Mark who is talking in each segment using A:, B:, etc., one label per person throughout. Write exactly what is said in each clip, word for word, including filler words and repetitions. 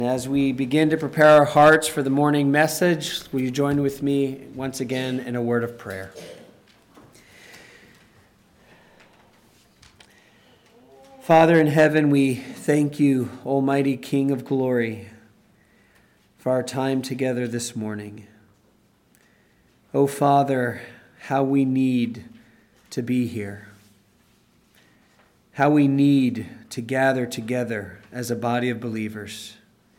A: As we begin to prepare our hearts for the morning message, will you join with me once again in a word of prayer? Father in heaven, we thank you, Almighty King of glory, for our time together this morning. Oh Father, how we need to be here. How we need to gather together as a body of believers.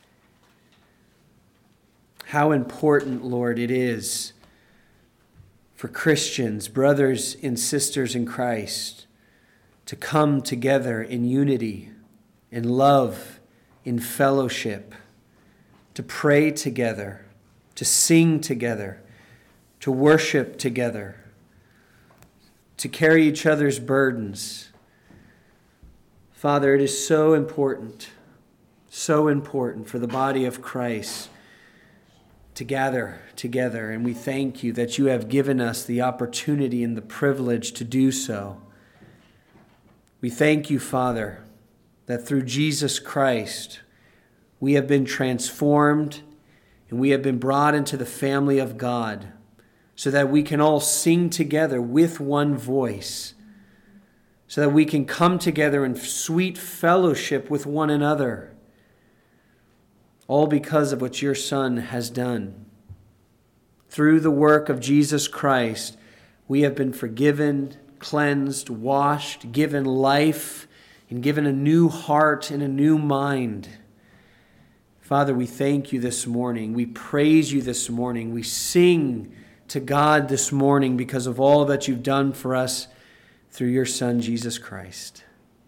A: How important, Lord, it is for Christians, brothers and sisters in Christ, to come together in unity, in love, in fellowship, to pray together, to sing together, to worship together, to carry each other's burdens. Father, it is so important, so important for the body of Christ to gather together, and we thank you that you have given us the opportunity and the privilege to do so. We thank you, Father, that through Jesus Christ we have been transformed and we have been brought into the family of God so that we can all sing together with one voice, so that we can come together in sweet fellowship with one another. All because of what your Son has done. Through the work of Jesus Christ, we have been forgiven, cleansed, washed, given life, and given a new heart and a new mind. Father, we thank you this morning. We praise you this morning. We sing to God this morning because of all that you've done for us through your Son, Jesus Christ.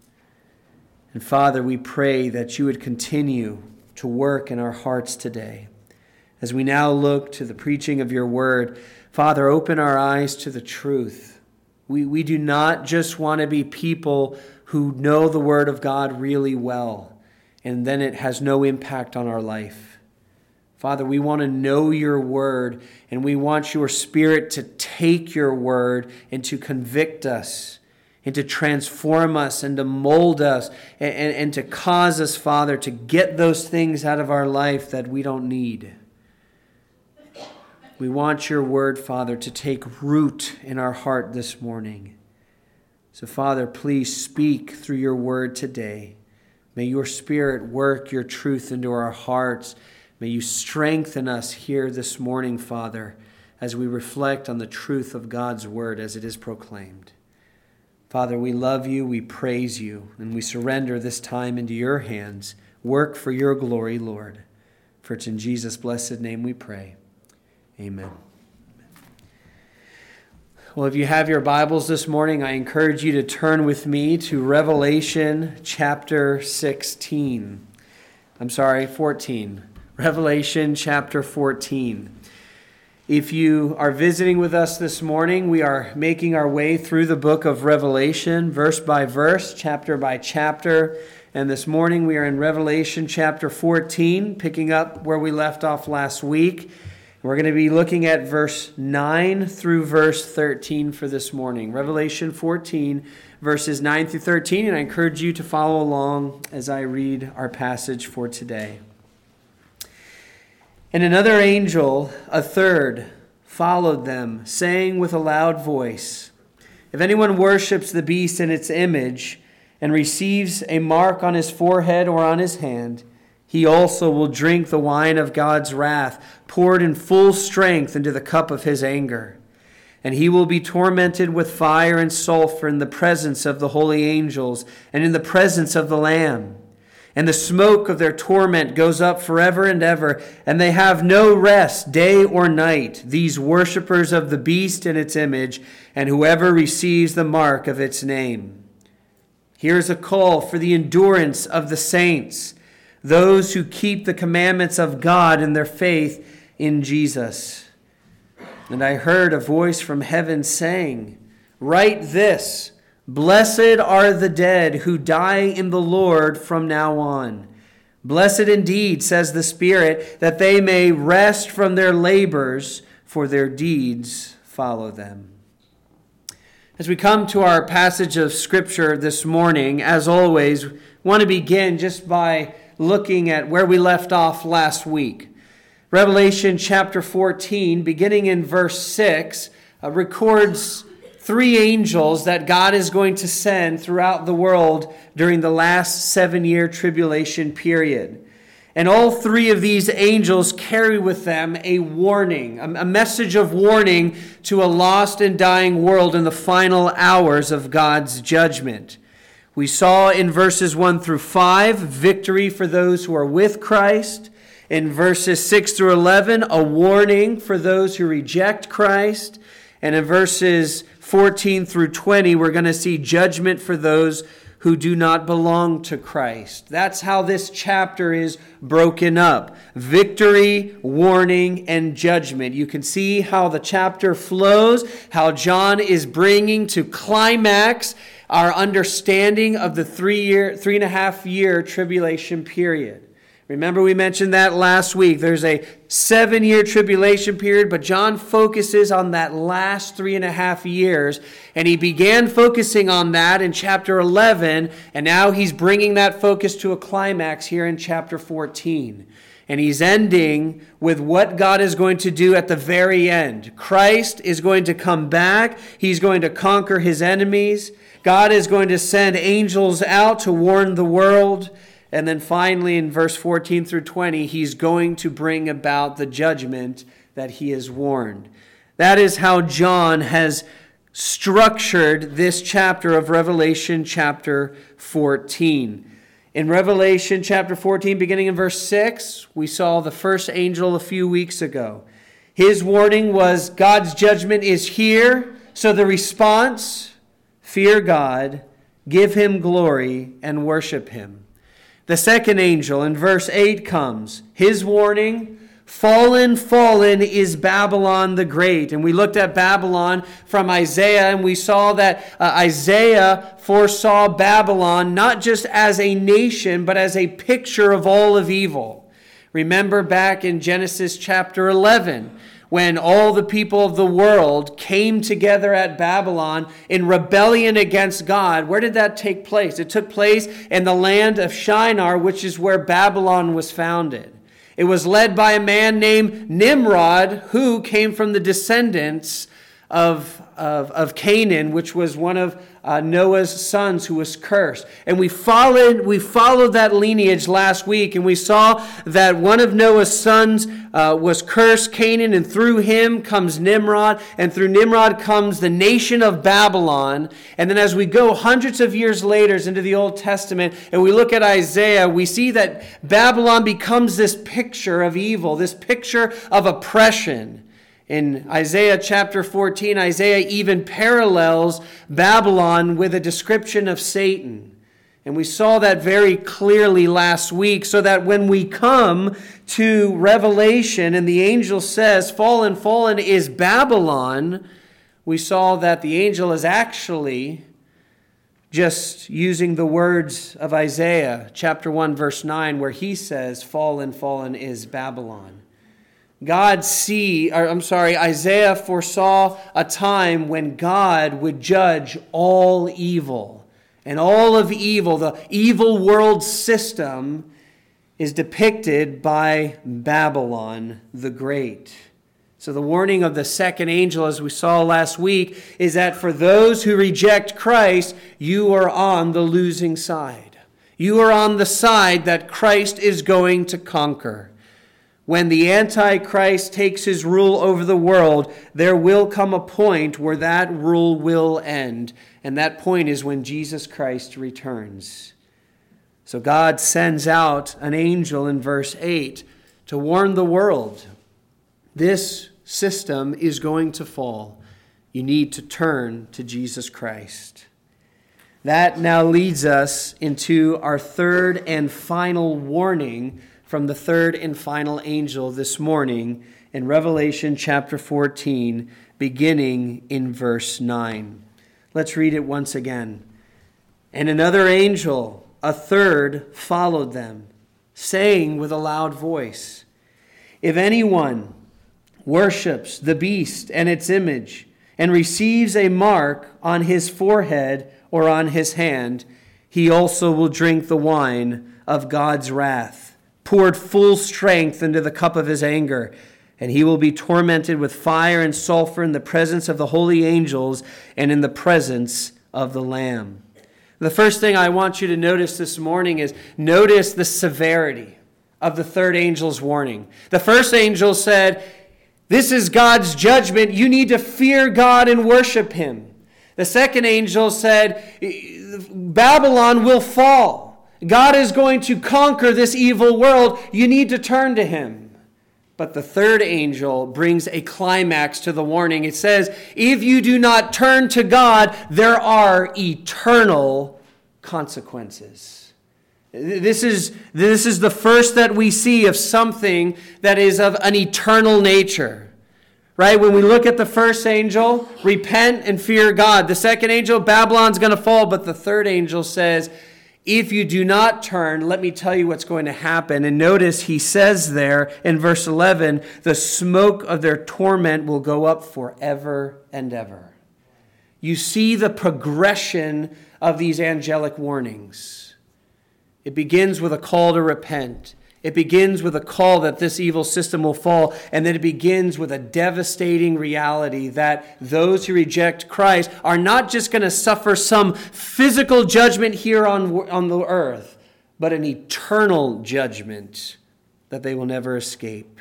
A: And Father, we pray that you would continue to work in our hearts today. As we now look to the preaching of your word, Father, open our eyes to the truth. We, we do not just want to be people who know the word of God really well, and then it has no impact on our life. Father, we want to know your word, and we want your Spirit to take your word and to convict us, and to transform us and to mold us and, and, and to cause us, Father, to get those things out of our life that we don't need. We want your word, Father, to take root in our heart this morning. So, Father, please speak through your word today. May your Spirit work your truth into our hearts. May you strengthen us here this morning, Father, as we reflect on the truth of God's word as it is proclaimed. Father, we love you, we praise you, and we surrender this time into your hands. Work for your glory, Lord. For it's in Jesus' blessed name we pray. Amen. Well, if you have your Bibles this morning, I encourage you to turn with me to Revelation chapter sixteen. I'm sorry, fourteen. Revelation chapter fourteen. If you are visiting with us this morning, we are making our way through the book of Revelation, verse by verse, chapter by chapter. And this morning we are in Revelation chapter fourteen, picking up where we left off last week. We're going to be looking at verse nine through verse thirteen for this morning. Revelation fourteen, verses nine through thirteen. And I encourage you to follow along as I read our passage for today. And another angel, a third, followed them, saying with a loud voice, "If anyone worships the beast and its image, and receives a mark on his forehead or on his hand, he also will drink the wine of God's wrath, poured in full strength into the cup of his anger. And he will be tormented with fire and sulfur in the presence of the holy angels and in the presence of the Lamb. And the smoke of their torment goes up forever and ever, and they have no rest day or night, these worshippers of the beast and its image, and whoever receives the mark of its name. Here is a call for the endurance of the saints, those who keep the commandments of God in their faith in Jesus. And I heard a voice from heaven saying, 'Write this, Blessed are the dead who die in the Lord from now on. Blessed indeed, says the Spirit, that they may rest from their labors, for their deeds follow them.'" As we come to our passage of Scripture this morning, as always, I want to begin just by looking at where we left off last week. Revelation chapter fourteen, beginning in verse six, uh, records three angels that God is going to send throughout the world during the last seven-year tribulation period. And all three of these angels carry with them a warning, a message of warning to a lost and dying world in the final hours of God's judgment. We saw in verses one through five, victory for those who are with Christ. In verses six through eleven, a warning for those who reject Christ. And in verses fourteen through twenty, we're going to see judgment for those who do not belong to Christ. That's how this chapter is broken up. Victory, warning, and judgment. You can see how the chapter flows, how John is bringing to climax our understanding of the three-year, three and a half year tribulation period. Remember, we mentioned that last week. There's a seven-year tribulation period, but John focuses on that last three and a half years. And he began focusing on that in chapter eleven, and now he's bringing that focus to a climax here in chapter fourteen. And he's ending with what God is going to do at the very end. Christ is going to come back. He's going to conquer his enemies. God is going to send angels out to warn the world. And then finally, in verse fourteen through twenty, he's going to bring about the judgment that he has warned. That is how John has structured this chapter of Revelation chapter fourteen. In Revelation chapter fourteen, beginning in verse six, we saw the first angel a few weeks ago. His warning was God's judgment is here. So the response, fear God, give him glory, and worship him. The second angel in verse eight comes. His warning, fallen, fallen is Babylon the Great. And we looked at Babylon from Isaiah, and we saw that uh, Isaiah foresaw Babylon not just as a nation, but as a picture of all of evil. Remember back in Genesis chapter eleven, when all the people of the world came together at Babylon in rebellion against God. Where did that take place? It took place in the land of Shinar, which is where Babylon was founded. It was led by a man named Nimrod, who came from the descendants of, of, of Canaan, which was one of uh, Noah's sons who was cursed. And we followed, we followed that lineage last week, and we saw that one of Noah's sons uh, was cursed, Canaan, and through him comes Nimrod, and through Nimrod comes the nation of Babylon. And then as we go hundreds of years later into the Old Testament, and we look at Isaiah, we see that Babylon becomes this picture of evil, this picture of oppression. In Isaiah chapter fourteen, Isaiah even parallels Babylon with a description of Satan. And we saw that very clearly last week, so that when we come to Revelation and the angel says, fallen, fallen is Babylon, we saw that the angel is actually just using the words of Isaiah chapter one, verse nine, where he says, fallen, fallen is Babylon. God see, or I'm sorry, Isaiah foresaw a time when God would judge all evil. And all of evil, the evil world system, is depicted by Babylon the Great. So the warning of the second angel, as we saw last week, is that for those who reject Christ, you are on the losing side. You are on the side that Christ is going to conquer. When the Antichrist takes his rule over the world, there will come a point where that rule will end. And that point is when Jesus Christ returns. So God sends out an angel in verse eight to warn the world. This system is going to fall. You need to turn to Jesus Christ. That now leads us into our third and final warning from the third and final angel this morning in Revelation chapter fourteen, beginning in verse nine. Let's read it once again. And another angel, a third, followed them, saying with a loud voice, if anyone worships the beast and its image, and receives a mark on his forehead or on his hand, he also will drink the wine of God's wrath, poured full strength into the cup of his anger, and he will be tormented with fire and sulfur in the presence of the holy angels and in the presence of the Lamb. The first thing I want you to notice this morning is notice the severity of the third angel's warning. The first angel said, this is God's judgment. You need to fear God and worship him. The second angel said, Babylon will fall. God is going to conquer this evil world. You need to turn to him. But the third angel brings a climax to the warning. It says, if you do not turn to God, there are eternal consequences. This is, this is the first that we see of something that is of an eternal nature. Right? When we look at the first angel, repent and fear God. The second angel, Babylon's going to fall. But the third angel says, if you do not turn, let me tell you what's going to happen. And notice he says there in verse eleven, the smoke of their torment will go up forever and ever. You see the progression of these angelic warnings. It begins with a call to repent. It begins with a call that this evil system will fall. And then it begins with a devastating reality that those who reject Christ are not just going to suffer some physical judgment here on, on the earth, but an eternal judgment that they will never escape.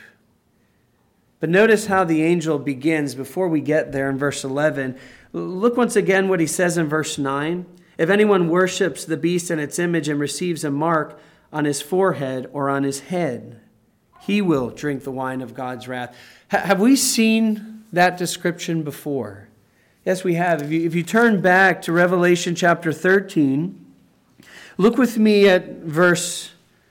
A: But notice how the angel begins before we get there in verse eleven. Look once again what he says in verse nine. If anyone worships the beast and its image and receives a mark on his forehead or on his head, he will drink the wine of God's wrath. H- have we seen that description before? Yes, we have. If you, if you turn back to Revelation chapter thirteen, look with me at verse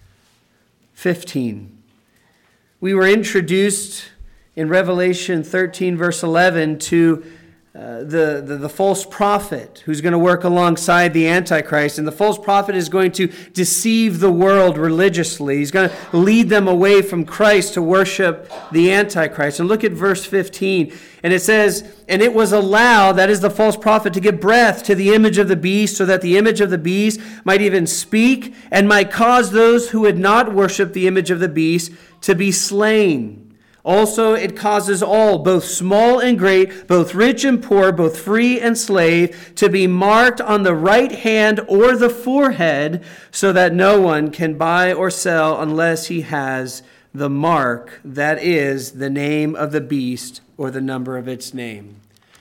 A: fifteen. We were introduced in Revelation thirteen, verse eleven, to Uh, the, the, the false prophet who's going to work alongside the Antichrist. And the false prophet is going to deceive the world religiously. He's going to lead them away from Christ to worship the Antichrist. And look at verse fifteen. And it says, and it was allowed, that is the false prophet, to give breath to the image of the beast, so that the image of the beast might even speak and might cause those who had not worshipped the image of the beast to be slain. Also, it causes all, both small and great, both rich and poor, both free and slave, to be marked on the right hand or the forehead, so that no one can buy or sell unless he has the mark, that is, the name of the beast or the number of its name.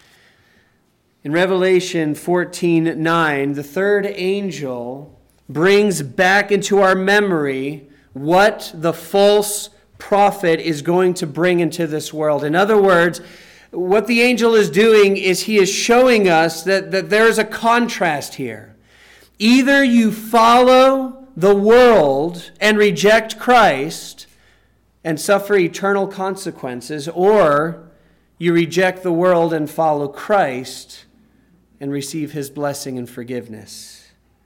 A: In Revelation fourteen nine, the third angel brings back into our memory what the false prophet is going to bring into this world. In other words, what the angel is doing is he is showing us that, that there is a contrast here. Either you follow the world and reject Christ and suffer eternal consequences, or you reject the world and follow Christ and receive his blessing and forgiveness.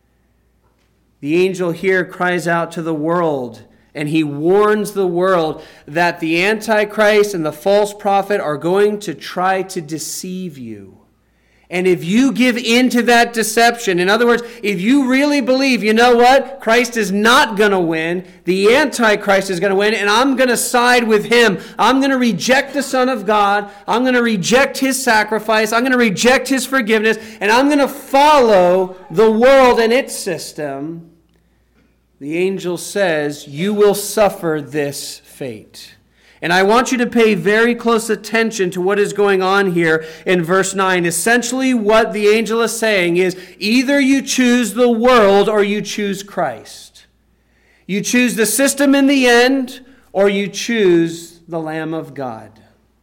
A: The angel here cries out to the world, and he warns the world that the Antichrist and the false prophet are going to try to deceive you. And if you give in to that deception, in other words, if you really believe, you know what, Christ is not going to win, the Antichrist is going to win, and I'm going to side with him. I'm going to reject the Son of God. I'm going to reject his sacrifice. I'm going to reject his forgiveness, and I'm going to follow the world and its system. The angel says, you will suffer this fate. And I want you to pay very close attention to what is going on here in verse nine. Essentially, what the angel is saying is, either you choose the world or you choose Christ. You choose the system in the end, or you choose the Lamb of God.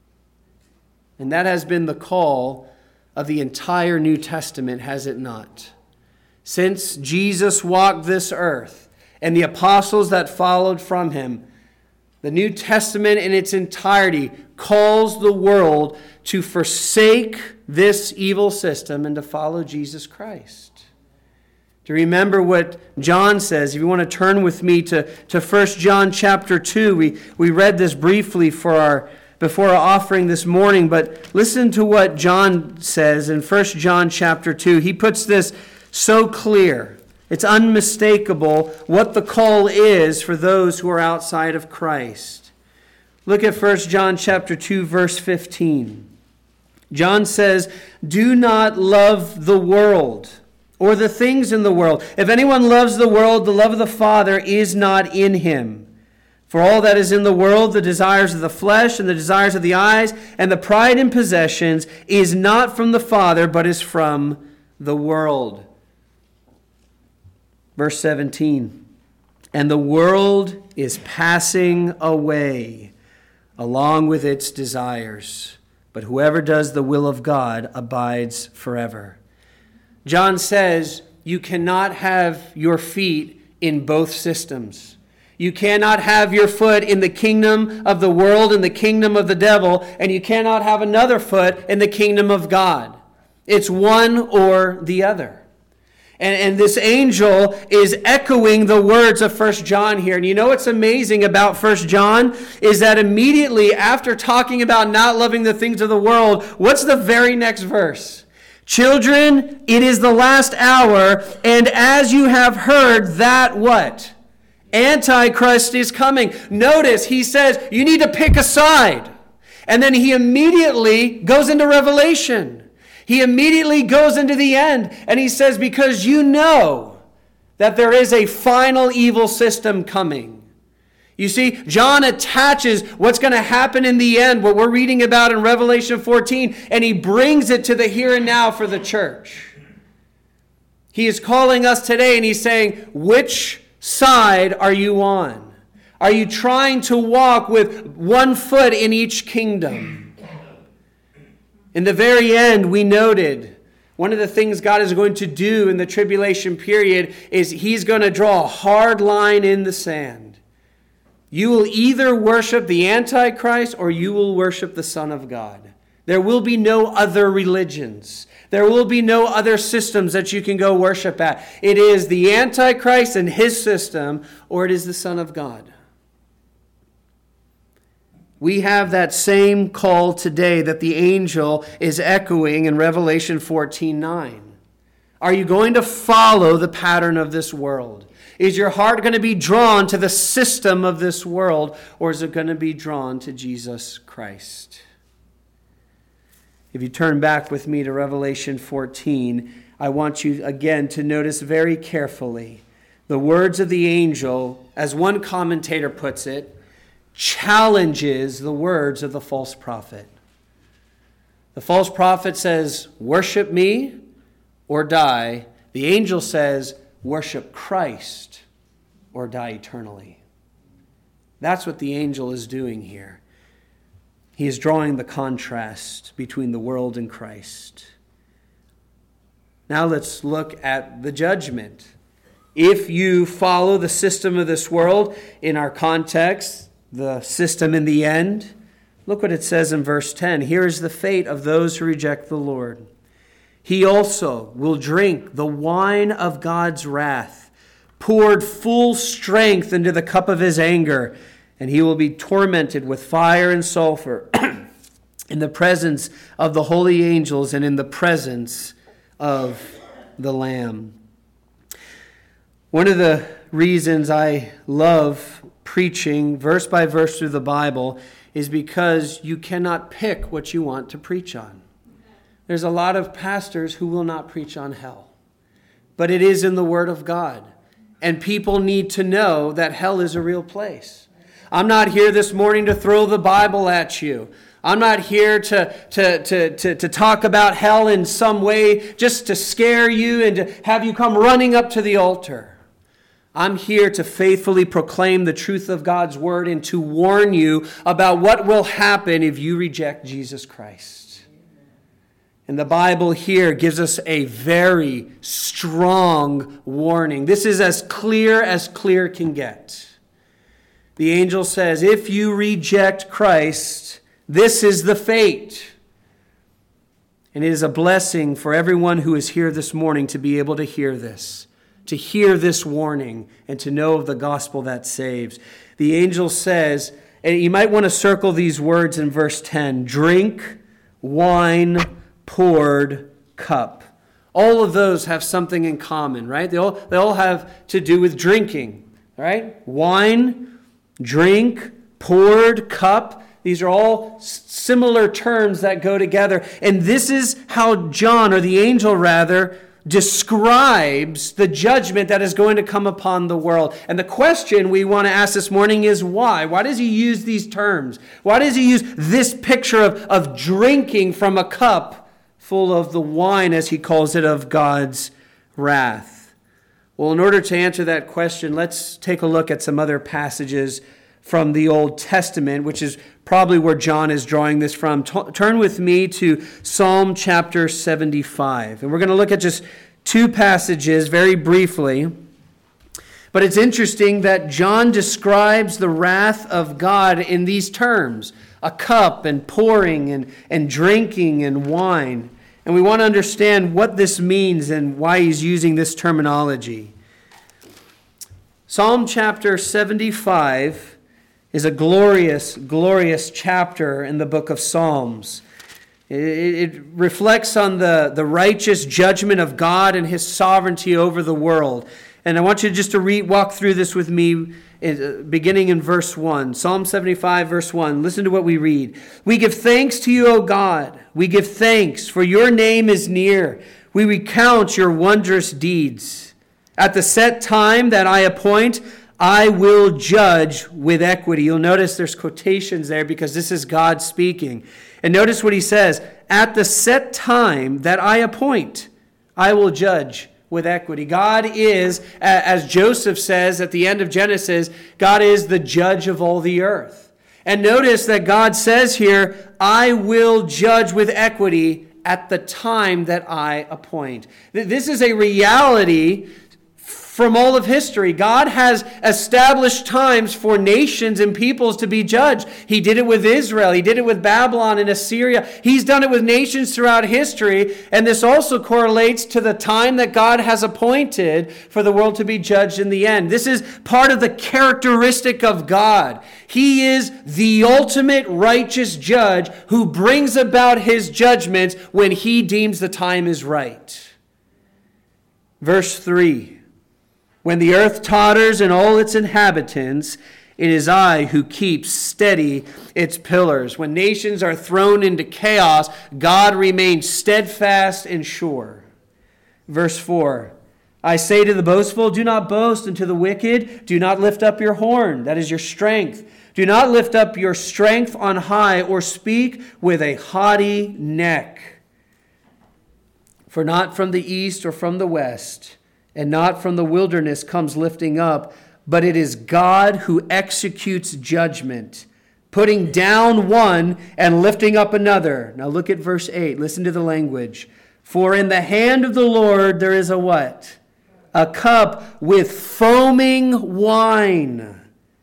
A: And that has been the call of the entire New Testament, has it not? Since Jesus walked this earth, and the apostles that followed from him, the New Testament in its entirety calls the world to forsake this evil system and to follow Jesus Christ. To remember what John says, if you want to turn with me to, to First John chapter two, we, we read this briefly for our before our offering this morning, but listen to what John says in First John chapter two. He puts this so clear. It's unmistakable what the call is for those who are outside of Christ. Look at First John chapter two, verse fifteen. John says, "Do not love the world or the things in the world. If anyone loves the world, the love of the Father is not in him. For all that is in the world, the desires of the flesh and the desires of the eyes and the pride in possessions, is not from the Father, but is from the world." Verse seventeen, "And the world is passing away along with its desires, but whoever does the will of God abides forever." John says you cannot have your feet in both systems. You cannot have your foot in the kingdom of the world and the kingdom of the devil, and you cannot have another foot in the kingdom of God. It's one or the other. And, and this angel is echoing the words of First John here. And you know what's amazing about First John is that immediately after talking about not loving the things of the world, what's the very next verse? "Children, it is the last hour, and as you have heard that," what? "Antichrist is coming." Notice he says you need to pick a side. And then he immediately goes into Revelation. He immediately goes into the end, and he says, because you know that there is a final evil system coming. You see, John attaches what's going to happen in the end, what we're reading about in Revelation fourteen, and he brings it to the here and now for the church. He is calling us today, and he's saying, which side are you on? Are you trying to walk with one foot in each kingdom? In the very end, we noted one of the things God is going to do in the tribulation period is he's going to draw a hard line in the sand. You will either worship the Antichrist or you will worship the Son of God. There will be no other religions. There will be no other systems that you can go worship at. It is the Antichrist and his system, or it is the Son of God. We have that same call today that the angel is echoing in Revelation fourteen nine. Are you going to follow the pattern of this world? Is your heart going to be drawn to the system of this world, or is it going to be drawn to Jesus Christ? If you turn back with me to Revelation fourteen, I want you again to notice very carefully the words of the angel, as one commentator puts it, challenges the words of the false prophet. The false prophet says, worship me or die. The angel says, worship Christ or die eternally. That's what the angel is doing here. He is drawing the contrast between the world and Christ. Now let's look at the judgment. If you follow the system of this world, in our context, the system in the end, look what it says in verse ten. Here is the fate of those who reject the Lord. He also will drink the wine of God's wrath, poured full strength into the cup of his anger, and he will be tormented with fire and sulfur in the presence of the holy angels and in the presence of the Lamb. One of the reasons I love preaching verse by verse through the Bible is because you cannot pick what you want to preach on. There's a lot of pastors who will not preach on hell, but it is in the Word of God, and people need to know that hell is a real place. I'm not here this morning to throw the Bible at you. I'm not here to, to, to, to, to talk about hell in some way just to scare you and to have you come running up to the altar. I'm here to faithfully proclaim the truth of God's word and to warn you about what will happen if you reject Jesus Christ. And the Bible here gives us a very strong warning. This is as clear as clear can get. The angel says, if you reject Christ, this is the fate. And it is a blessing for everyone who is here this morning to be able to hear this. To hear this warning and to know of the gospel that saves. The angel says, and you might want to circle these words in verse ten, drink, wine, poured, cup. All of those have something in common, right? They all, they all have to do with drinking, right? Wine, drink, poured, cup. These are all similar terms that go together. And this is how John, or the angel rather, describes the judgment that is going to come upon the world. And the question we want to ask this morning is why? Why does he use these terms? Why does he use this picture of, of drinking from a cup full of the wine, as he calls it, of God's wrath? Well, in order to answer that question, let's take a look at some other passages from the Old Testament, which is probably where John is drawing this from. T- turn with me to Psalm chapter seventy-five. And we're going to look at just two passages very briefly. But it's interesting that John describes the wrath of God in these terms: a cup and pouring and, and drinking and wine. And we want to understand what this means and why he's using this terminology. Psalm chapter seventy-five is a glorious, glorious chapter in the book of Psalms. It, it reflects on the, the righteous judgment of God and his sovereignty over the world. And I want you just to read, walk through this with me, beginning in verse one. Psalm seventy-five, verse one. Listen to what we read. We give thanks to you, O God. We give thanks, for your name is near. We recount your wondrous deeds. At the set time that I appoint, I will judge with equity. You'll notice there's quotations there because this is God speaking. And notice what he says. At the set time that I appoint, I will judge with equity. God is, as Joseph says at the end of Genesis, God is the judge of all the earth. And notice that God says here, I will judge with equity at the time that I appoint. This is a reality from all of history. God has established times for nations and peoples to be judged. He did it with Israel. He did it with Babylon and Assyria. He's done it with nations throughout history. And this also correlates to the time that God has appointed for the world to be judged in the end. This is part of the characteristic of God. He is the ultimate righteous judge who brings about his judgments when he deems the time is right. Verse three. When the earth totters and all its inhabitants, it is I who keeps steady its pillars. When nations are thrown into chaos, God remains steadfast and sure. Verse four, I say to the boastful, do not boast, and to the wicked, do not lift up your horn. That is your strength. Do not lift up your strength on high, or speak with a haughty neck. For not from the east or from the west, and not from the wilderness comes lifting up, but it is God who executes judgment, putting down one and lifting up another. Now look at verse eight. Listen to the language. For in the hand of the Lord there is a what? A cup with foaming wine,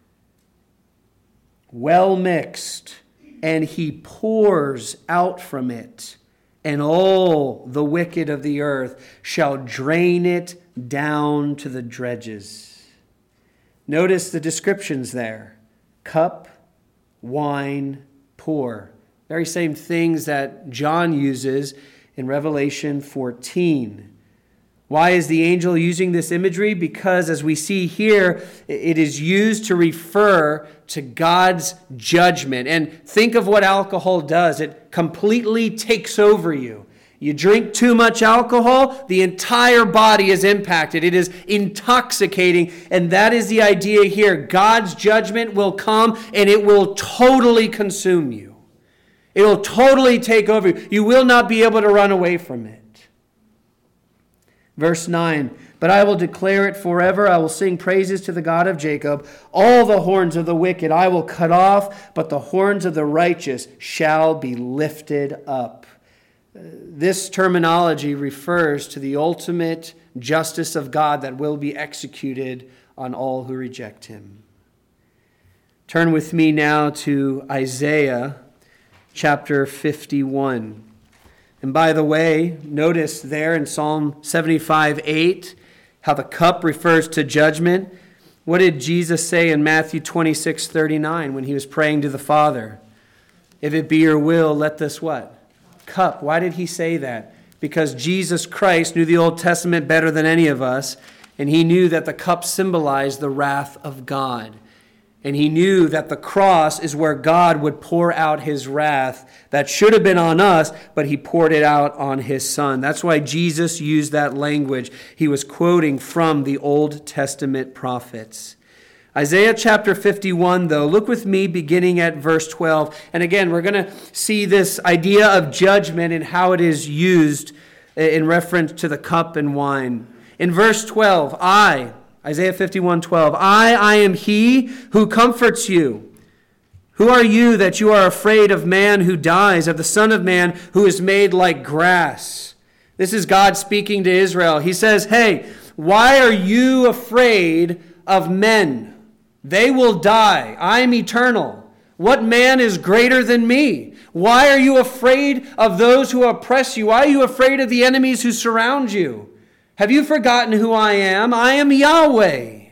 A: well mixed, and he pours out from it, and all the wicked of the earth shall drain it down to the dredges. Notice the descriptions there. Cup, wine, pour. Very same things that John uses in Revelation fourteen. Why is the angel using this imagery? Because as we see here, it is used to refer to God's judgment. And think of what alcohol does. It completely takes over you. You drink too much alcohol, the entire body is impacted. It is intoxicating, and that is the idea here. God's judgment will come, and it will totally consume you. It will totally take over you. You will not be able to run away from it. Verse nine, but I will declare it forever. I will sing praises to the God of Jacob. All the horns of the wicked I will cut off, but the horns of the righteous shall be lifted up. This terminology refers to the ultimate justice of God that will be executed on all who reject him. Turn with me now to Isaiah chapter fifty-one. And by the way, notice there in Psalm seventy-five eight how the cup refers to judgment. What did Jesus say in Matthew twenty-six thirty-nine when he was praying to the Father? If it be your will, let this what? Cup. Why did he say that? because Jesus Christ knew the Old Testament better than any of us, and he knew that the cup symbolized the wrath of God. And he knew that the cross is where God would pour out his wrath that should have been on us, but he poured it out on his Son. That's why Jesus used that language. He was quoting from the Old Testament prophets. Isaiah chapter fifty-one, though, look with me beginning at verse twelve. And again, we're going to see this idea of judgment and how it is used in reference to the cup and wine. In verse twelve, I... Isaiah fifty-one twelve. I, I am he who comforts you. Who are you that you are afraid of man who dies, of the Son of Man who is made like grass? This is God speaking to Israel. He says, hey, why are you afraid of men? They will die. I am eternal. What man is greater than me? Why are you afraid of those who oppress you? Why are you afraid of the enemies who surround you? Have you forgotten who I am? I am Yahweh.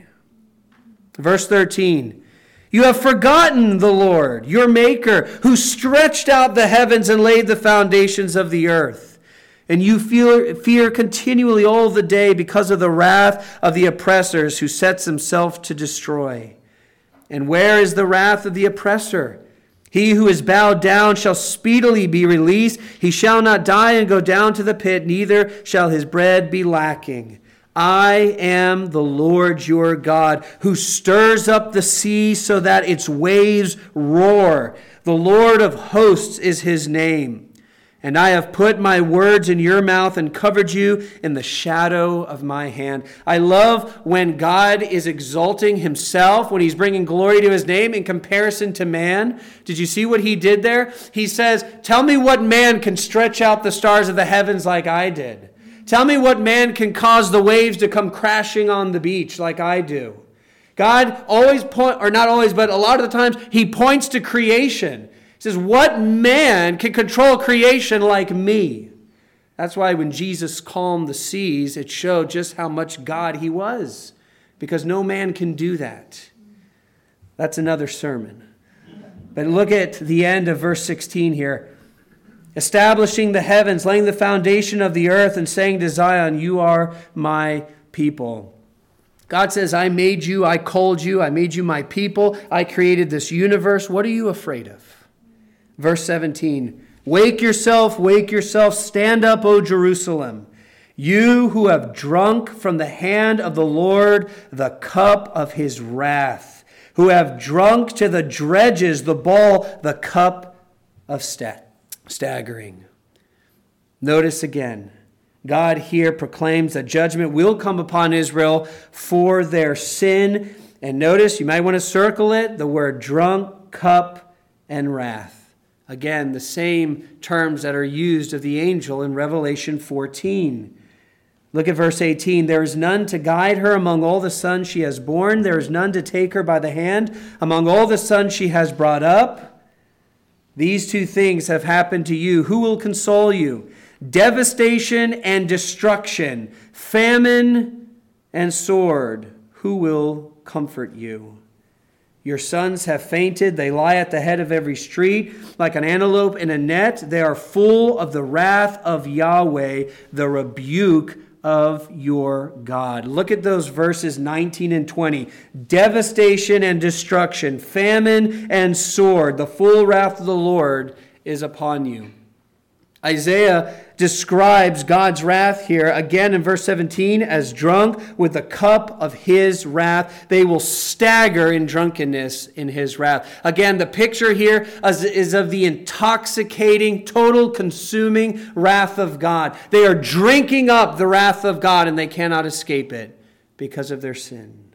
A: Verse thirteen. You have forgotten the Lord, your Maker, who stretched out the heavens and laid the foundations of the earth. And you fear, fear continually all the day because of the wrath of the oppressors who sets himself to destroy. And where is the wrath of the oppressor? He who is bowed down shall speedily be released. He shall not die and go down to the pit, neither shall his bread be lacking. I am the Lord your God, who stirs up the sea so that its waves roar. The Lord of hosts is his name. And I have put my words in your mouth and covered you in the shadow of my hand. I love when God is exalting himself, when he's bringing glory to his name in comparison to man. Did you see what he did there? He says, tell me what man can stretch out the stars of the heavens like I did. Tell me what man can cause the waves to come crashing on the beach like I do. God always point, or not always, but a lot of the times he points to creation. He says, what man can control creation like me? That's why when Jesus calmed the seas, it showed just how much God he was, because no man can do that. That's another sermon. But look at the end of verse sixteen here. Establishing the heavens, laying the foundation of the earth, and saying to Zion, you are my people. God says, I made you, I called you, I made you my people, I created this universe. What are you afraid of? Verse seventeen, wake yourself, wake yourself, stand up, O Jerusalem, you who have drunk from the hand of the Lord the cup of his wrath, who have drunk to the dredges the bowl, the cup of sta- staggering. Notice again, God here proclaims that judgment will come upon Israel for their sin. And notice, you might want to circle it, the word drunk, cup, and wrath. Again, the same terms that are used of the angel in Revelation fourteen. Look at verse eighteen. There is none to guide her among all the sons she has borne. There is none to take her by the hand among all the sons she has brought up. These two things have happened to you. Who will console you? Devastation and destruction, famine and sword. Who will comfort you? Your sons have fainted. They lie at the head of every street. Like an antelope in a net, they are full of the wrath of Yahweh, the rebuke of your God. Look at those verses nineteen and twenty. Devastation and destruction, famine and sword. The full wrath of the Lord is upon you. Isaiah describes God's wrath here again in verse seventeen as drunk with the cup of his wrath. They will stagger in drunkenness in his wrath. Again, the picture here is of the intoxicating, total consuming wrath of God. They are drinking up the wrath of God and they cannot escape it because of their sin.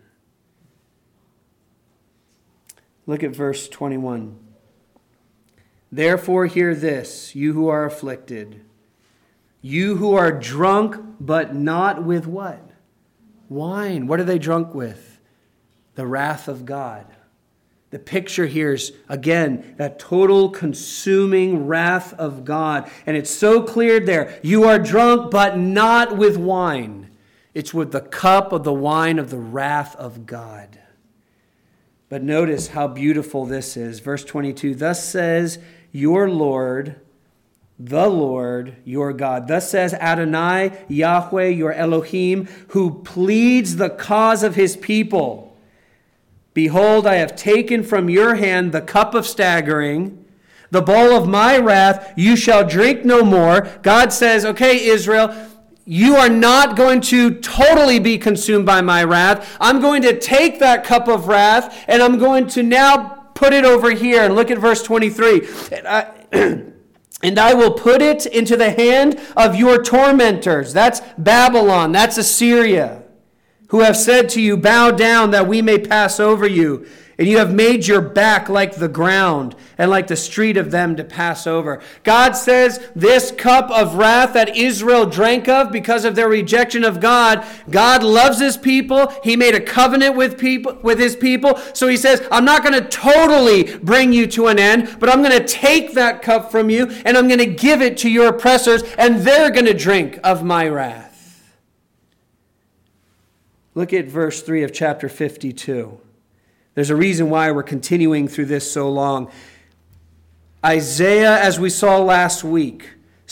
A: Look at verse twenty-one. Therefore hear this, you who are afflicted, you who are drunk, but not with what? Wine. What are they drunk with? The wrath of God. The picture here is, again, that total consuming wrath of God. And it's so clear there. You are drunk, but not with wine. It's with the cup of the wine of the wrath of God. But notice how beautiful this is. Verse twenty-two, thus says your Lord, the Lord your God. Thus says Adonai, Yahweh, your Elohim, who pleads the cause of his people. Behold, I have taken from your hand the cup of staggering, the bowl of my wrath, you shall drink no more. God says, okay, Israel, you are not going to totally be consumed by my wrath. I'm going to take that cup of wrath and I'm going to now put it over here. And look at verse twenty-three. And I, and I will put it into the hand of your tormentors. That's Babylon. That's Assyria. Who have said to you, bow down that we may pass over you. And you have made your back like the ground and like the street of them to pass over. God says this cup of wrath that Israel drank of because of their rejection of God, God loves his people. He made a covenant with people, with his people. So he says, I'm not going to totally bring you to an end, but I'm going to take that cup from you and I'm going to give it to your oppressors and they're going to drink of my wrath. Look at verse three of chapter fifty-two. There's a reason why we're continuing through this so long. Isaiah, as we saw last week,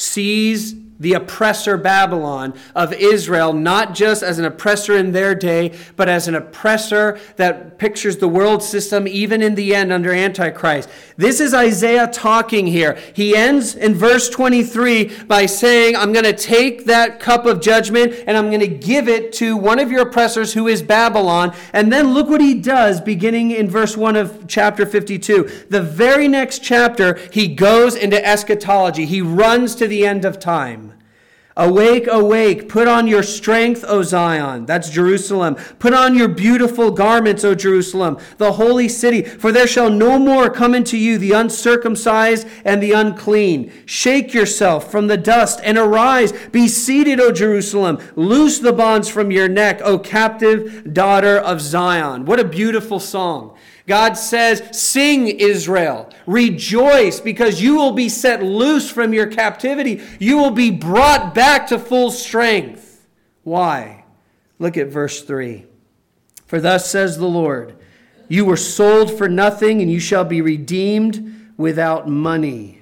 A: sees the oppressor Babylon of Israel, not just as an oppressor in their day, but as an oppressor that pictures the world system even in the end under Antichrist. This is Isaiah talking here. He ends in verse twenty-three by saying, I'm going to take that cup of judgment and I'm going to give it to one of your oppressors who is Babylon. And then look what he does beginning in verse one of chapter fifty-two. The very next chapter, he goes into eschatology. He runs to the end of time. Awake, awake, put on your strength, O Zion. That's Jerusalem. Put on your beautiful garments, O Jerusalem, the holy city. For there shall no more come into you the uncircumcised and the unclean. Shake yourself from the dust and arise. Be seated, O Jerusalem. Loose the bonds from your neck, O captive daughter of Zion. What a beautiful song. God says, sing, Israel. Rejoice, because you will be set loose from your captivity. You will be brought back to full strength. Why? Look at verse three. For thus says the Lord, you were sold for nothing, and you shall be redeemed without money.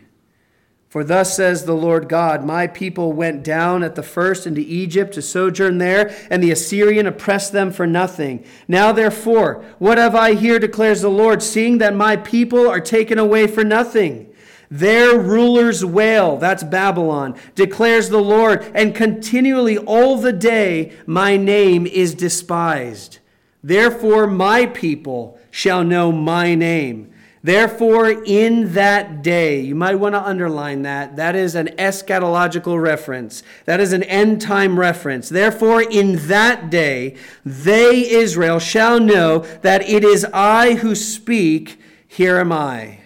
A: For thus says the Lord God, my people went down at the first into Egypt to sojourn there, and the Assyrian oppressed them for nothing. Now therefore, what have I here, declares the Lord, seeing that my people are taken away for nothing? Their rulers wail, that's Babylon, declares the Lord, and continually all the day my name is despised. Therefore my people shall know my name. Therefore, in that day, you might want to underline that. That is an eschatological reference. That is an end time reference. Therefore, in that day, they, Israel, shall know that it is I who speak. Here am I.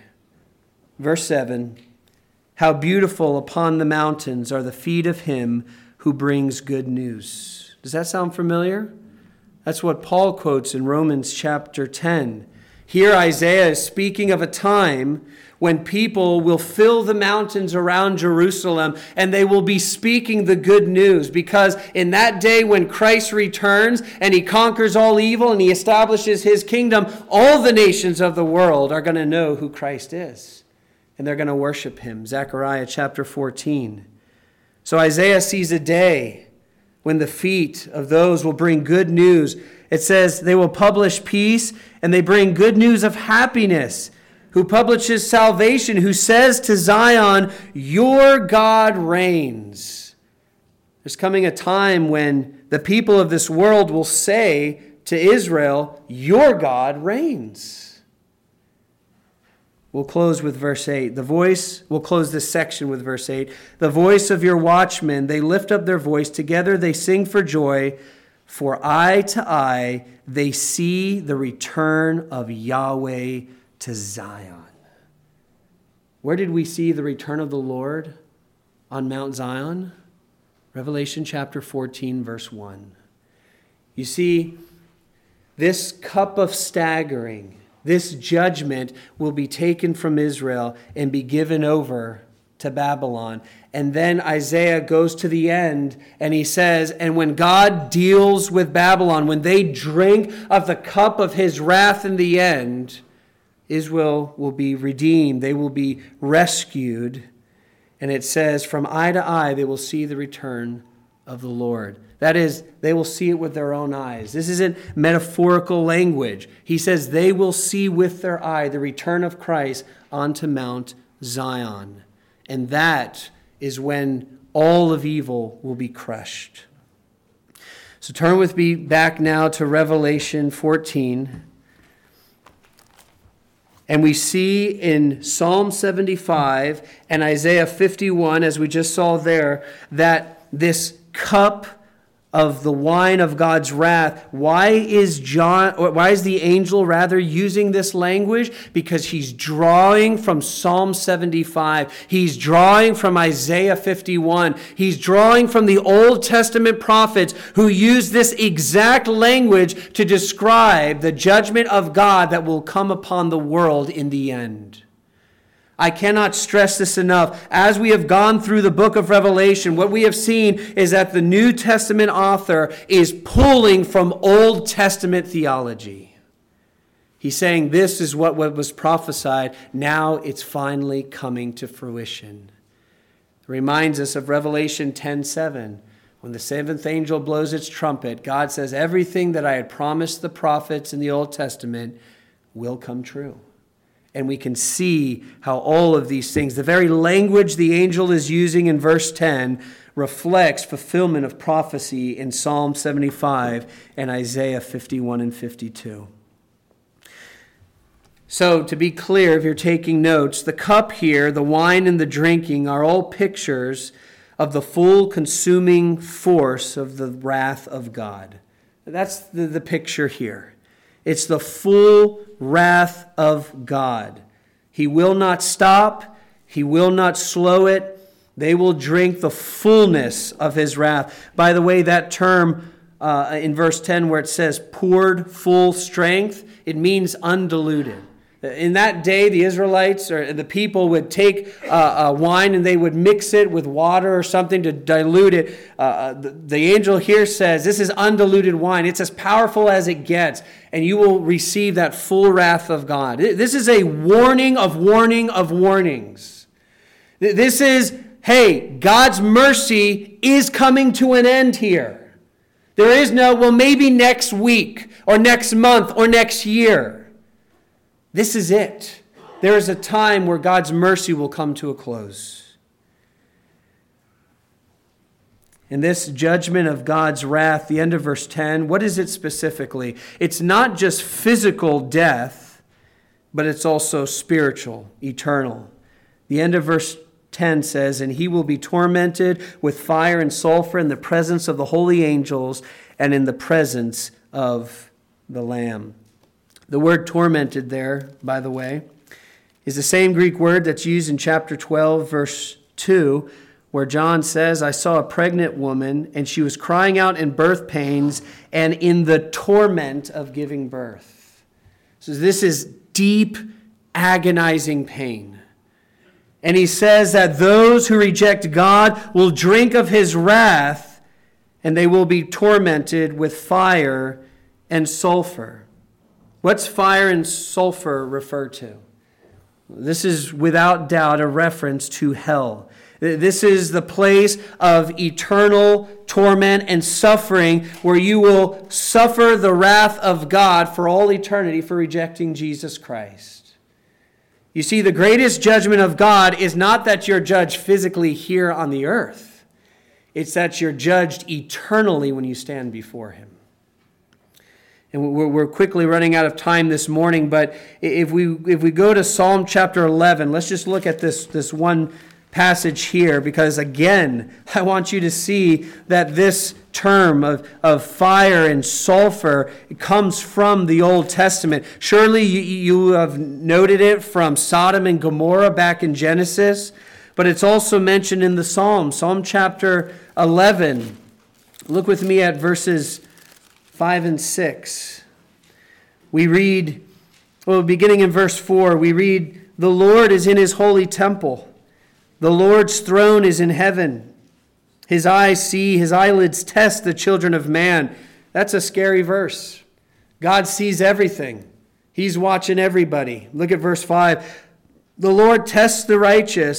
A: Verse seven. How beautiful upon the mountains are the feet of him who brings good news. Does that sound familiar? That's what Paul quotes in Romans chapter ten. Here Isaiah is speaking of a time when people will fill the mountains around Jerusalem and they will be speaking the good news, because in that day when Christ returns and he conquers all evil and he establishes his kingdom, all the nations of the world are going to know who Christ is and they're going to worship him. Zechariah chapter fourteen. So Isaiah sees a day when the feet of those will bring good news. It says they will publish peace and they bring good news of happiness. Who publishes salvation, who says to Zion, your God reigns. There's coming a time when the people of this world will say to Israel, your God reigns. We'll close with verse eight. The voice, we'll close this section with verse eight. The voice of your watchmen, they lift up their voice. Together they sing for joy. For eye to eye, they see the return of Yahweh to Zion. Where did we see the return of the Lord? On Mount Zion? Revelation chapter fourteen, verse one. You see, this cup of staggering, this judgment will be taken from Israel and be given over to Babylon. And then Isaiah goes to the end and he says, and when God deals with Babylon, when they drink of the cup of his wrath in the end, Israel will be redeemed. They will be rescued. And it says, from eye to eye they will see the return of the Lord. That is, they will see it with their own eyes. This isn't metaphorical language. He says they will see with their eye the return of Christ onto Mount Zion. And that is when all of evil will be crushed. So turn with me back now to Revelation fourteen. And we see in Psalm seventy-five and Isaiah fifty-one, as we just saw there, that this cup of the wine of God's wrath, why is John, or why is the angel rather using this language? Because he's drawing from Psalm seventy-five. He's drawing from Isaiah fifty-one. He's drawing from the Old Testament prophets who use this exact language to describe the judgment of God that will come upon the world in the end. I cannot stress this enough. As we have gone through the book of Revelation, what we have seen is that the New Testament author is pulling from Old Testament theology. He's saying this is what was prophesied. Now it's finally coming to fruition. It reminds us of Revelation ten seven. When the seventh angel blows its trumpet, God says everything that I had promised the prophets in the Old Testament will come true. And we can see how all of these things, the very language the angel is using in verse ten, reflects fulfillment of prophecy in Psalm seventy-five and Isaiah fifty-one and fifty-two. So, to be clear, if you're taking notes, the cup here, the wine and the drinking are all pictures of the full consuming force of the wrath of God. That's the, the picture here. It's the full wrath of God. He will not stop. He will not slow it. They will drink the fullness of his wrath. By the way, that term uh, in verse ten where it says poured full strength, it means undiluted. In that day, the Israelites or the people would take uh, uh, wine and they would mix it with water or something to dilute it. Uh, the, the angel here says, this is undiluted wine. It's as powerful as it gets, and you will receive that full wrath of God. This is a warning of warning of warnings. This is, hey, God's mercy is coming to an end here. There is no, well, maybe next week or next month or next year. This is it. There is a time where God's mercy will come to a close. In this judgment of God's wrath, the end of verse ten, what is it specifically? It's not just physical death, but it's also spiritual, eternal. The end of verse ten says, and he will be tormented with fire and sulfur in the presence of the holy angels and in the presence of the Lamb. The word tormented there, by the way, is the same Greek word that's used in chapter twelve, verse two, where John says, I saw a pregnant woman, and she was crying out in birth pains and in the torment of giving birth. So this is deep, agonizing pain. And he says that those who reject God will drink of his wrath, and they will be tormented with fire and sulfur. What's fire and sulfur refer to? This is without doubt a reference to hell. This is the place of eternal torment and suffering where you will suffer the wrath of God for all eternity for rejecting Jesus Christ. You see, the greatest judgment of God is not that you're judged physically here on the earth. It's that you're judged eternally when you stand before him. And we're quickly running out of time this morning, but if we if we go to Psalm chapter eleven, let's just look at this, this one passage here, because again, I want you to see that this term of, of fire and sulfur comes from the Old Testament. Surely you, you have noted it from Sodom and Gomorrah back in Genesis, but it's also mentioned in the Psalms. Psalm chapter eleven. Look with me at verses five and six. We read, well, beginning in verse four, we read, the Lord is in his holy temple. The Lord's throne is in heaven. His eyes see, his eyelids test the children of man. That's a scary verse. God sees everything. He's watching everybody. Look at verse five. The Lord tests the righteous,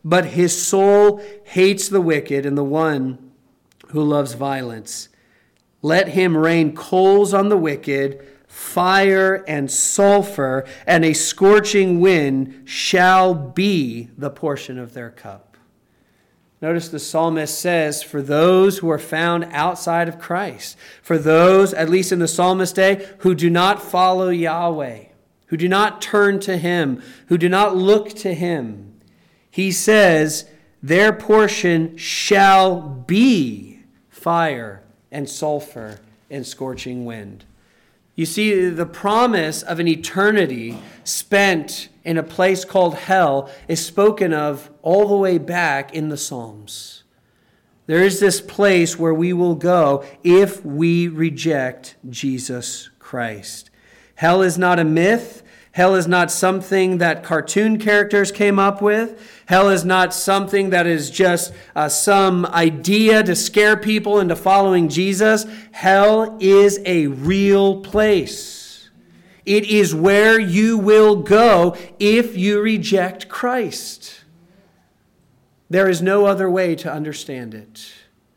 A: but his soul hates the wicked and the one who loves violence. Let him rain coals on the wicked, fire and sulfur, and a scorching wind shall be the portion of their cup. Notice the psalmist says, for those who are found outside of Christ, for those, at least in the psalmist's day, who do not follow Yahweh, who do not turn to him, who do not look to him, he says, their portion shall be fire and sulfur and scorching wind. You see, the promise of an eternity spent in a place called hell is spoken of all the way back in the Psalms. There is this place where we will go if we reject Jesus Christ. Hell is not a myth. Hell is not something that cartoon characters came up with. Hell is not something that is just uh, some idea to scare people into following Jesus. Hell is a real place. It is where you will go if you reject Christ. There is no other way to understand it.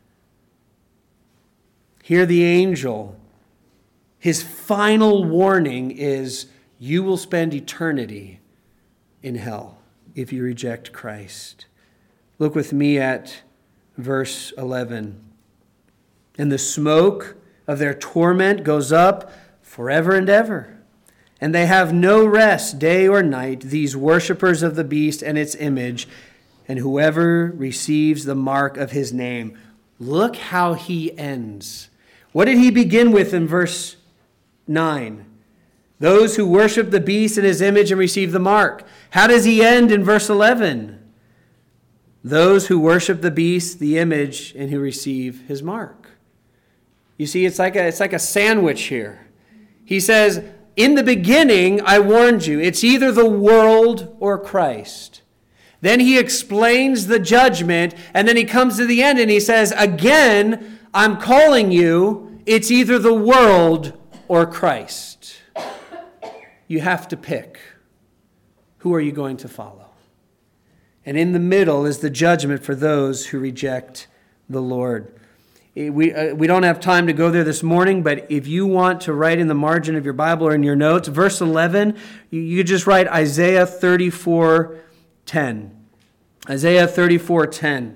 A: Here the angel, his final warning is, you will spend eternity in hell if you reject Christ. Look with me at verse eleven. And the smoke of their torment goes up forever and ever. And they have no rest day or night, these worshipers of the beast and its image, and whoever receives the mark of his name. Look how he ends. What did he begin with in verse nine? Those who worship the beast and his image and receive the mark. How does he end in verse eleven? Those who worship the beast, the image, and who receive his mark. You see, it's like a, it's like a sandwich here. He says, in the beginning, I warned you, it's either the world or Christ. Then he explains the judgment, and then he comes to the end and he says, again, I'm calling you, it's either the world or Christ. You have to pick. Who are you going to follow? And in the middle is the judgment for those who reject the Lord. We, uh, we don't have time to go there this morning, but if you want to write in the margin of your Bible or in your notes, verse eleven, you, you just write Isaiah thirty-four ten. Isaiah thirty-four ten.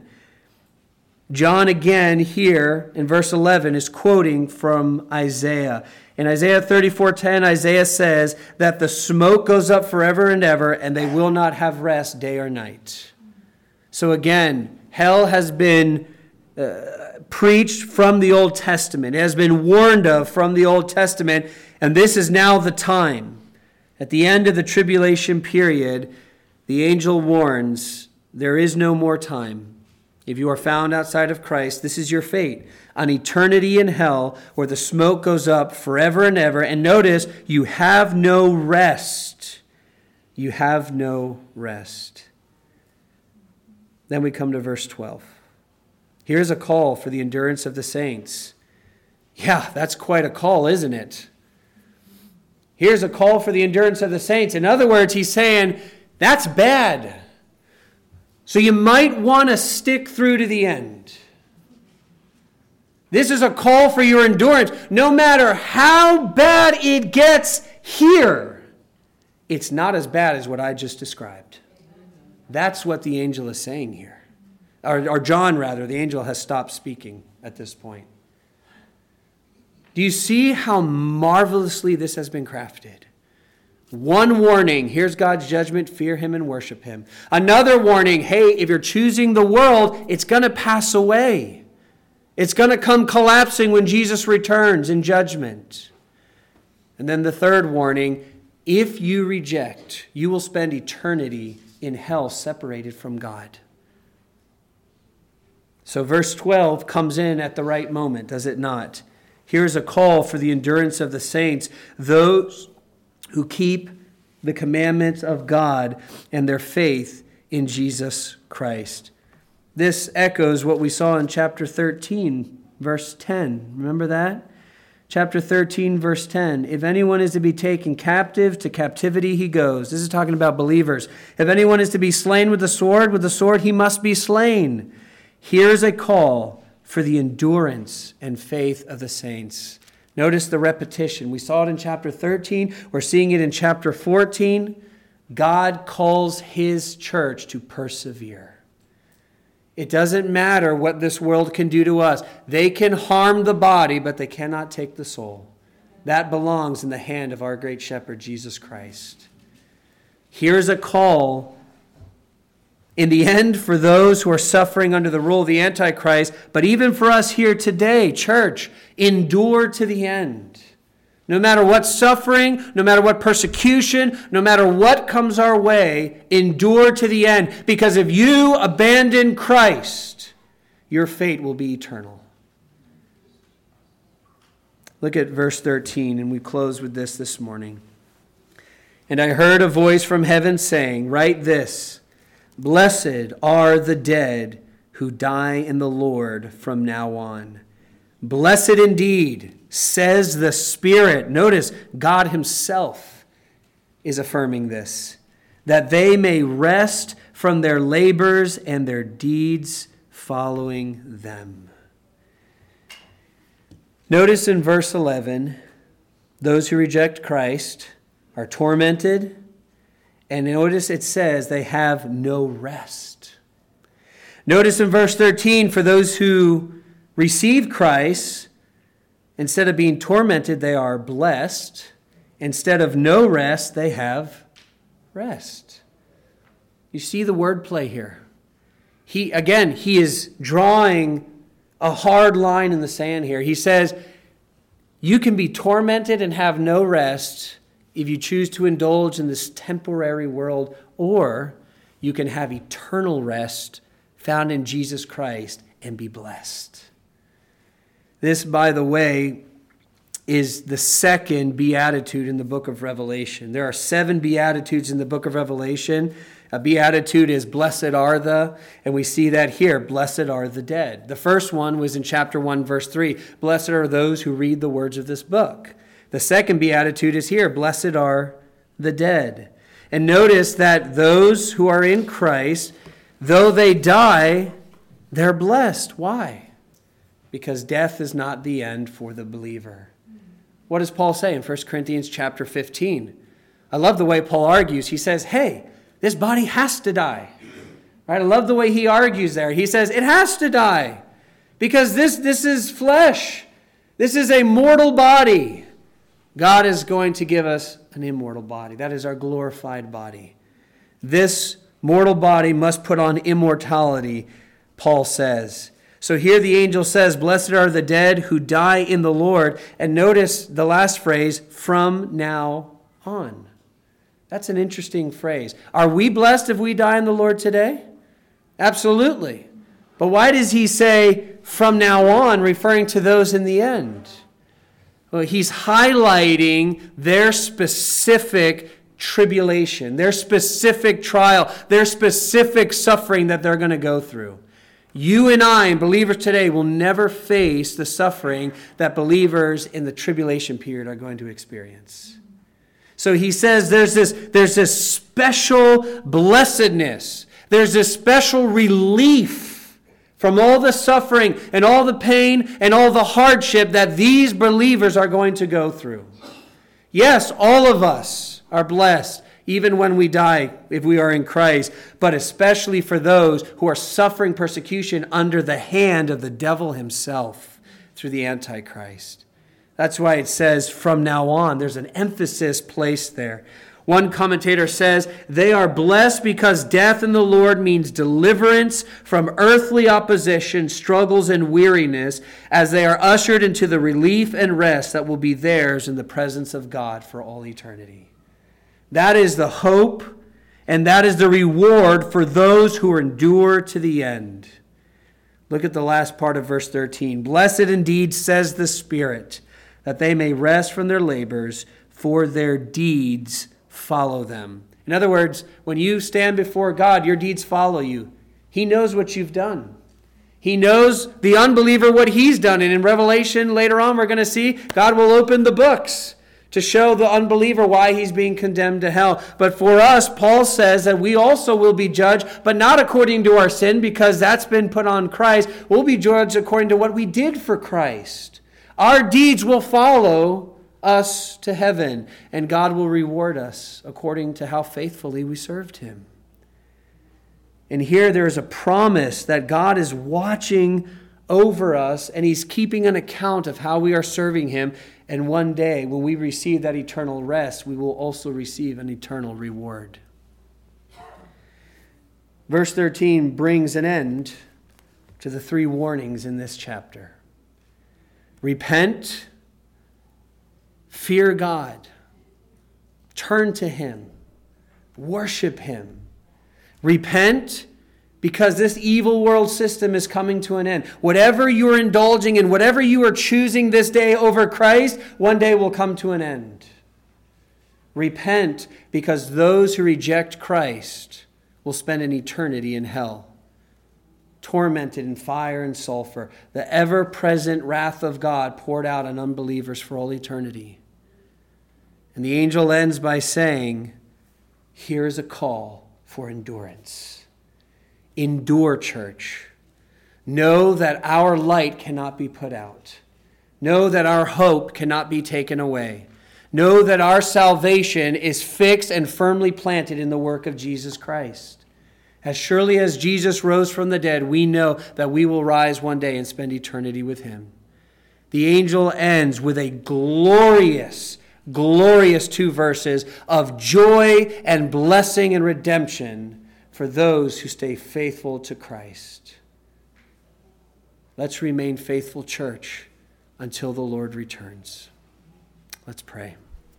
A: John again here in verse eleven is quoting from Isaiah. In Isaiah thirty-four ten, Isaiah says that the smoke goes up forever and ever, and they will not have rest day or night. So again, hell has been uh, preached from the Old Testament. It has been warned of from the Old Testament, and this is now the time. At the end of the tribulation period, the angel warns, there is no more time. If you are found outside of Christ, this is your fate. An eternity in hell where the smoke goes up forever and ever. And notice, you have no rest. You have no rest. Then we come to verse twelve. Here's a call for the endurance of the saints. Yeah, that's quite a call, isn't it? Here's a call for the endurance of the saints. In other words, he's saying, that's bad. So you might want to stick through to the end. This is a call for your endurance. No matter how bad it gets here, it's not as bad as what I just described. That's what the angel is saying here. Or, or John, rather, the angel has stopped speaking at this point. Do you see how marvelously this has been crafted? One warning, here's God's judgment, fear him and worship him. Another warning, hey, if you're choosing the world, it's going to pass away. It's going to come collapsing when Jesus returns in judgment. And then the third warning, if you reject, you will spend eternity in hell separated from God. So verse twelve comes in at the right moment, does it not? Here's a call for the endurance of the saints, those who keep the commandments of God and their faith in Jesus Christ. This echoes what we saw in chapter thirteen, verse ten. Remember that? Chapter thirteen, verse ten, if anyone is to be taken captive, to captivity he goes. This is talking about believers. If anyone is to be slain with the sword, with the sword he must be slain. Here's a call for the endurance and faith of the saints. Notice the repetition. We saw it in chapter thirteen. We're seeing it in chapter fourteen. God calls his church to persevere. It doesn't matter what this world can do to us. They can harm the body, but they cannot take the soul. That belongs in the hand of our great shepherd, Jesus Christ. Here's a call in the end for those who are suffering under the rule of the Antichrist, but even for us here today, church, endure to the end. No matter what suffering, no matter what persecution, no matter what comes our way, endure to the end. Because if you abandon Christ, your fate will be eternal. Look at verse thirteen, and we close with this this morning. And I heard a voice from heaven saying, write this, blessed are the dead who die in the Lord from now on. Blessed indeed, says the Spirit. Notice, God himself is affirming this, that they may rest from their labors and their deeds following them. Notice in verse eleven, those who reject Christ are tormented, and notice it says they have no rest. Notice in verse thirteen, for those who receive Christ, instead of being tormented, they are blessed. Instead of no rest, they have rest. You see the wordplay here. He, again, he is drawing a hard line in the sand here. He says, you can be tormented and have no rest if you choose to indulge in this temporary world, or you can have eternal rest found in Jesus Christ and be blessed. This, by the way, is the second beatitude in the book of Revelation. There are seven beatitudes in the book of Revelation. A beatitude is blessed are the, and we see that here, blessed are the dead. The first one was in chapter one, verse three. Blessed are those who read the words of this book. The second beatitude is here, blessed are the dead. And notice that those who are in Christ, though they die, they're blessed. Why? Because death is not the end for the believer. What does Paul say in First Corinthians chapter fifteen? I love the way Paul argues. He says, hey, this body has to die. Right? I love the way he argues there. He says, it has to die. Because this, this is flesh. This is a mortal body. God is going to give us an immortal body. That is our glorified body. This mortal body must put on immortality, Paul says. So here the angel says, blessed are the dead who die in the Lord. And notice the last phrase, from now on. That's an interesting phrase. Are we blessed if we die in the Lord today? Absolutely. But why does he say from now on, referring to those in the end? Well, he's highlighting their specific tribulation, their specific trial, their specific suffering that they're going to go through. You and I, and believers today, will never face the suffering that believers in the tribulation period are going to experience. So he says there's this, there's this special blessedness. There's this special relief from all the suffering and all the pain and all the hardship that these believers are going to go through. Yes, all of us are blessed, even when we die, if we are in Christ, but especially for those who are suffering persecution under the hand of the devil himself through the Antichrist. That's why it says from now on. There's an emphasis placed there. One commentator says, they are blessed because death in the Lord means deliverance from earthly opposition, struggles, and weariness, as they are ushered into the relief and rest that will be theirs in the presence of God for all eternity. That is the hope, and that is the reward for those who endure to the end. Look at the last part of verse thirteen. Blessed indeed, says the Spirit, that they may rest from their labors, for their deeds follow them. In other words, when you stand before God, your deeds follow you. He knows what you've done. He knows the unbeliever what he's done. And in Revelation later on, we're going to see God will open the books to show the unbeliever why he's being condemned to hell. But for us, Paul says that we also will be judged, but not according to our sin, because that's been put on Christ. We'll be judged according to what we did for Christ. Our deeds will follow us to heaven, and God will reward us according to how faithfully we served him. And here there is a promise that God is watching over us, and he's keeping an account of how we are serving him. And one day, when we receive that eternal rest, we will also receive an eternal reward. Verse thirteen brings an end to the three warnings in this chapter. Repent, fear God, turn to him, worship him. Repent, because this evil world system is coming to an end. Whatever you're indulging in, whatever you are choosing this day over Christ, one day will come to an end. Repent, because those who reject Christ will spend an eternity in hell, tormented in fire and sulfur, the ever-present wrath of God poured out on unbelievers for all eternity. And the angel ends by saying, here's a call for endurance. Endure, church. Know that our light cannot be put out. Know that our hope cannot be taken away. Know that our salvation is fixed and firmly planted in the work of Jesus Christ. As surely as Jesus rose from the dead, we know that we will rise one day and spend eternity with him. The angel ends with a glorious, glorious two verses of joy and blessing and redemption for those who stay faithful to Christ. Let's remain faithful, church, until the Lord returns. Let's pray.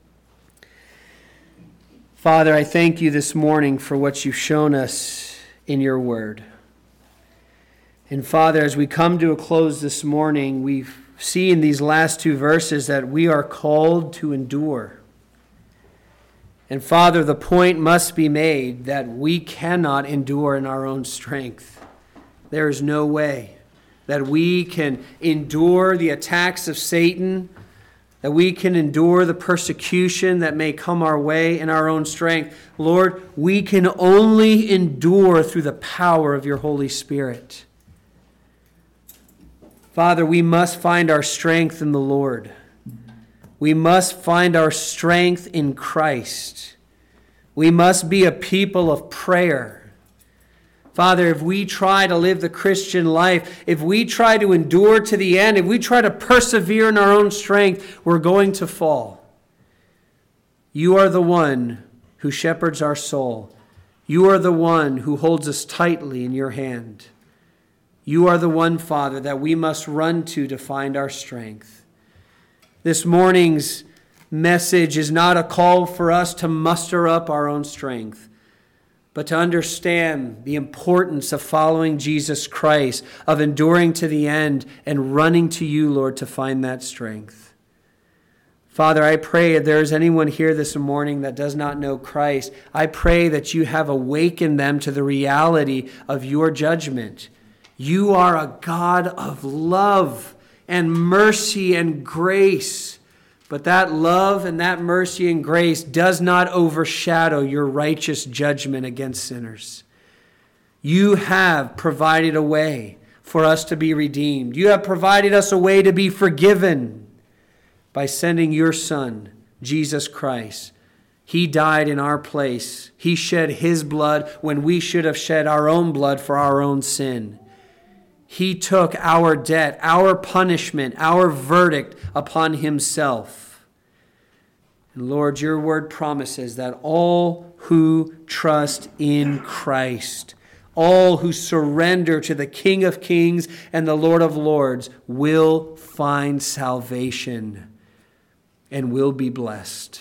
A: Father, I thank you this morning for what you've shown us in your word. And Father, as we come to a close this morning, we see in these last two verses that we are called to endure. And Father, the point must be made that we cannot endure in our own strength. There is no way that we can endure the attacks of Satan, that we can endure the persecution that may come our way in our own strength. Lord, we can only endure through the power of your Holy Spirit. Father, we must find our strength in the Lord. We must find our strength in Christ. We must be a people of prayer. Father, if we try to live the Christian life, if we try to endure to the end, if we try to persevere in our own strength, we're going to fall. You are the one who shepherds our soul. You are the one who holds us tightly in your hand. You are the one, Father, that we must run to to find our strength. This morning's message is not a call for us to muster up our own strength, but to understand the importance of following Jesus Christ, of enduring to the end and running to you, Lord, to find that strength. Father, I pray if there is anyone here this morning that does not know Christ, I pray that you have awakened them to the reality of your judgment. You are a God of love and mercy and grace. But that love and that mercy and grace does not overshadow your righteous judgment against sinners. You have provided a way for us to be redeemed. You have provided us a way to be forgiven by sending your Son, Jesus Christ. He died in our place. He shed his blood when we should have shed our own blood for our own sin. He took our debt, our punishment, our verdict upon himself. And Lord, your word promises that all who trust in Christ, all who surrender to the King of Kings and the Lord of Lords, will find salvation and will be blessed.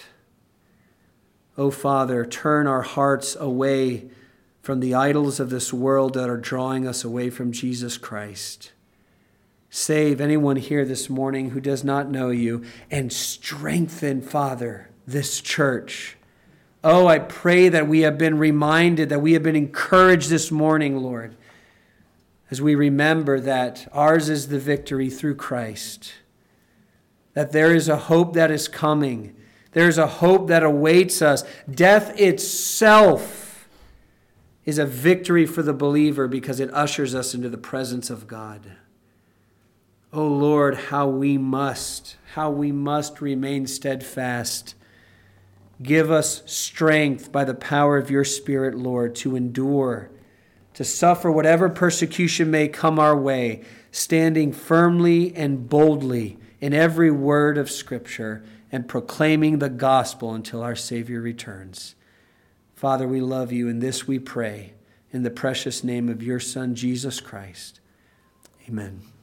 A: Oh, Father, turn our hearts away from the idols of this world that are drawing us away from Jesus Christ. Save anyone here this morning who does not know you, and strengthen, Father, this church. Oh, I pray that we have been reminded, that we have been encouraged this morning, Lord, as we remember that ours is the victory through Christ, that there is a hope that is coming. There is a hope that awaits us. Death itself is a victory for the believer because it ushers us into the presence of God. Oh Lord, how we must, how we must remain steadfast. Give us strength by the power of your Spirit, Lord, to endure, to suffer whatever persecution may come our way, standing firmly and boldly in every word of Scripture and proclaiming the gospel until our Savior returns. Father, we love you, and this we pray in the precious name of your Son, Jesus Christ. Amen.